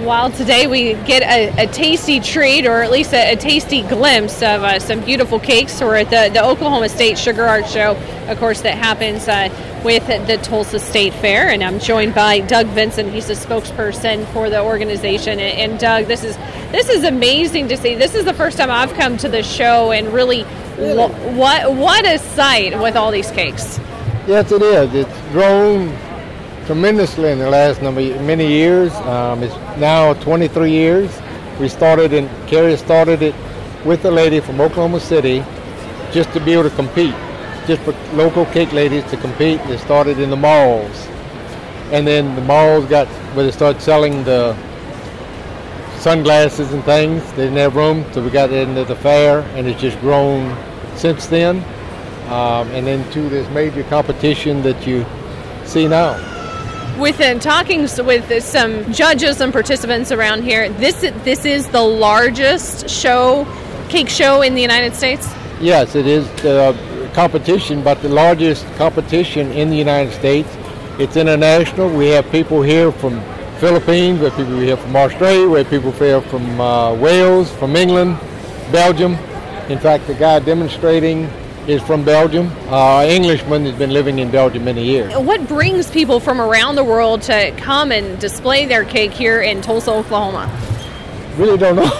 While today we get a tasty treat, or at least a tasty glimpse of some beautiful cakes. We're at the Oklahoma State Sugar Art Show, of course, that happens with the Tulsa State Fair. And I'm joined by Doug Vincent. He's a spokesperson for the organization. And Doug, this is amazing to see. This is the first time I've come to the show, and really, what a sight with all these cakes. Yes, it is. It's grown tremendously in the last many years. It's now 23 years. Carrie started it with a lady from Oklahoma City just to be able to compete, just for local cake ladies to compete. They started in the malls. And then the malls got where they started selling the sunglasses and things. They didn't have room, so we got into the fair, and it's just grown since then. And then to this major competition that you see now. Within talking with some judges and participants around here, this is the largest cake show in the United States? Yes, it is the competition, but the largest competition in the United States. It's international. We have people here from Philippines, we have people here from Australia, we have people here from Wales, from England, Belgium. In fact, the guy demonstrating is from Belgium. An Englishman has been living in Belgium many years. What brings people from around the world to come and display their cake here in Tulsa, Oklahoma? Really don't know.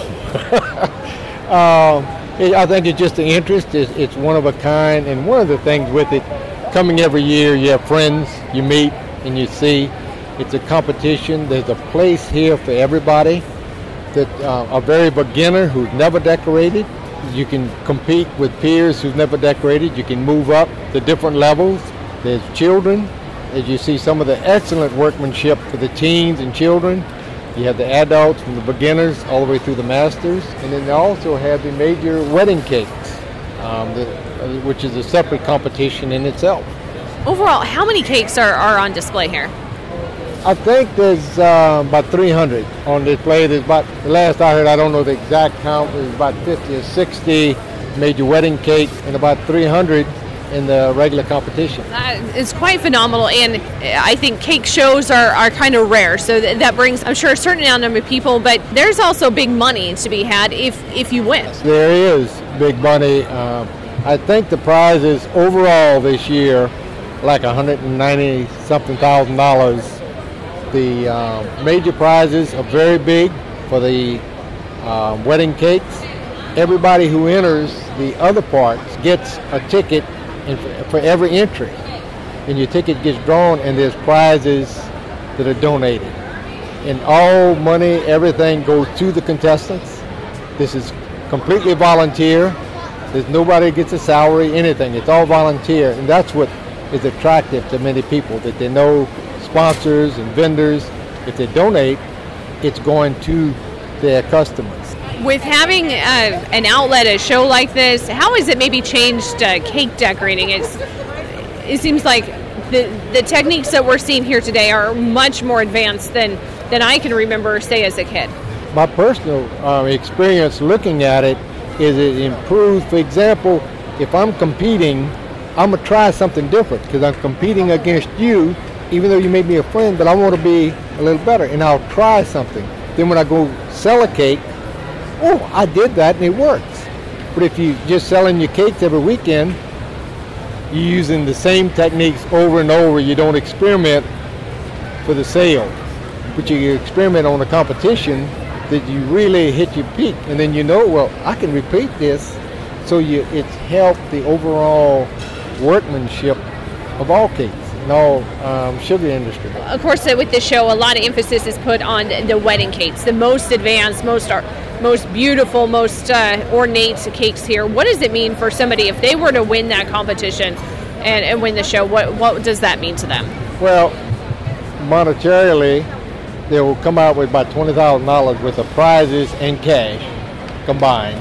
I think it's just the interest. It's one of a kind, and one of the things with it, coming every year, you have friends, you meet, and you see. It's a competition. There's a place here for everybody. That a very beginner who's never decorated, you can compete with peers who've never decorated. You can move up the different levels. There's children, as you see some of the excellent workmanship for the teens and children. You have the adults from the beginners all the way through the masters. And then they also have the major wedding cakes, which is a separate competition in itself. Overall, how many cakes are on display here? I think there's about 300 on display. There's about, the last I heard, I don't know the exact count, there's about 50 or 60 major wedding cakes and about 300 in the regular competition. It's quite phenomenal, and I think cake shows are kind of rare, so that brings, I'm sure, a certain number of people, but there's also big money to be had if you win. There is big money. I think the prizes overall this year, like $190-something thousand. The major prizes are very big for the wedding cakes. Everybody who enters the other parts gets a ticket for every entry. And your ticket gets drawn, and there's prizes that are donated. And all money, everything goes to the contestants. This is completely volunteer. There's nobody gets a salary, anything. It's all volunteer. And that's what is attractive to many people, that they know sponsors and vendors, if they donate, it's going to their customers. With having an outlet, a show like this, how has it maybe changed cake decorating? It seems like the techniques that we're seeing here today are much more advanced than I can remember, say, as a kid. My personal experience looking at it is it improves. For example, if I'm competing, I'm going to try something different because I'm competing against you, even though you made me a friend, but I want to be a little better, and I'll try something. Then when I go sell a cake, I did that and it works. But if you just selling your cakes every weekend, you're using the same techniques over and over, you don't experiment for the sale. But you experiment on a competition that you really hit your peak, and then I can repeat this. So it's helped the overall workmanship of all cakes. Sugar industry. Of course, with this show, a lot of emphasis is put on the wedding cakes, the most advanced, most beautiful, most ornate cakes here. What does it mean for somebody if they were to win that competition and win the show? What does that mean to them? Well, monetarily, they will come out with about $20,000 worth of prizes and cash combined,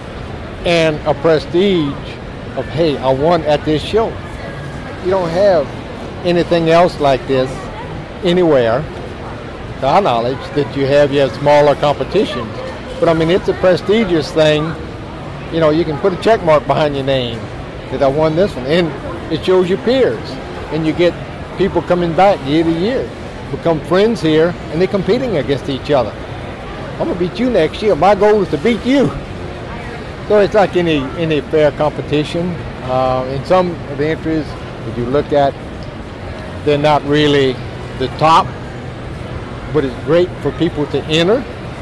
and a prestige of, hey, I won at this show. You don't have anything else like this anywhere, to our knowledge, that you have smaller competitions. But I mean, it's a prestigious thing. You can put a check mark behind your name that I won this one, and it shows your peers, and you get people coming back year to year, become friends here, and they're competing against each other. I'm going to beat you next year. My goal is to beat you. So it's like any fair competition. In some of the entries that you look at, they're not really the top, but it's great for people to enter.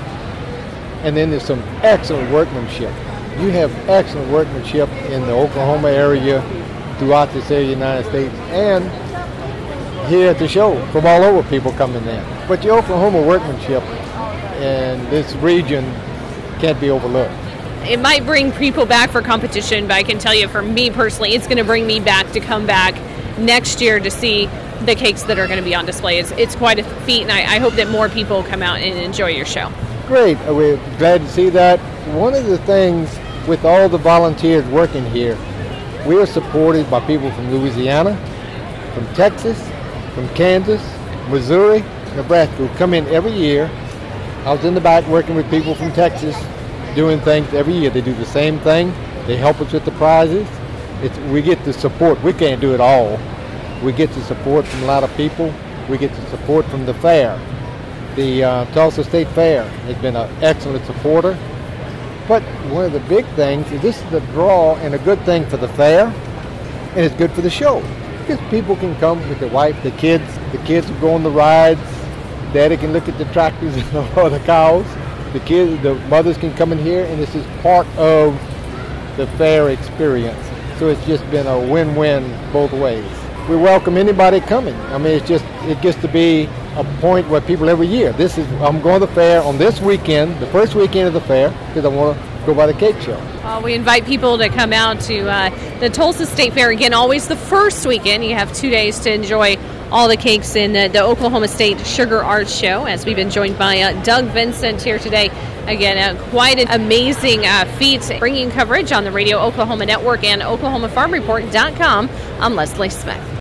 And then there's some excellent workmanship. You have excellent workmanship in the Oklahoma area, throughout this area of the United States, and here at the show. From all over, people coming in. But the Oklahoma workmanship in this region can't be overlooked. It might bring people back for competition, but I can tell you, for me personally, it's going to bring me back to come back next year to see the cakes that are going to be on display. It's quite a feat, and I hope that more people come out and enjoy your show. Great. We're glad to see that. One of the things with all the volunteers working here, we are supported by people from Louisiana, from Texas, from Kansas, Missouri, Nebraska, who come in every year. I was in the back working with people from Texas, doing things every year. They do the same thing. They help us with the prizes. We get the support. We can't do it all. We get the support from a lot of people. We get the support from the fair. The Tulsa State Fair has been an excellent supporter. But one of the big things is this is a draw and a good thing for the fair, and it's good for the show. Because people can come with their wife, the kids will go on the rides, daddy can look at the tractors or the cows, the mothers can come in here, and this is part of the fair experience. So it's just been a win-win both ways. We welcome anybody coming. I mean, it gets to be a point where people every year. I'm going to the fair on this weekend, the first weekend of the fair, because I want to go by the cake show. We invite people to come out to the Tulsa State Fair. Again, always the first weekend. You have 2 days to enjoy all the cakes in the Oklahoma State Sugar Arts Show, as we've been joined by Doug Vincent here today. Again, quite an amazing feat, bringing coverage on the Radio Oklahoma Network and OklahomaFarmReport.com. I'm Leslie Smith.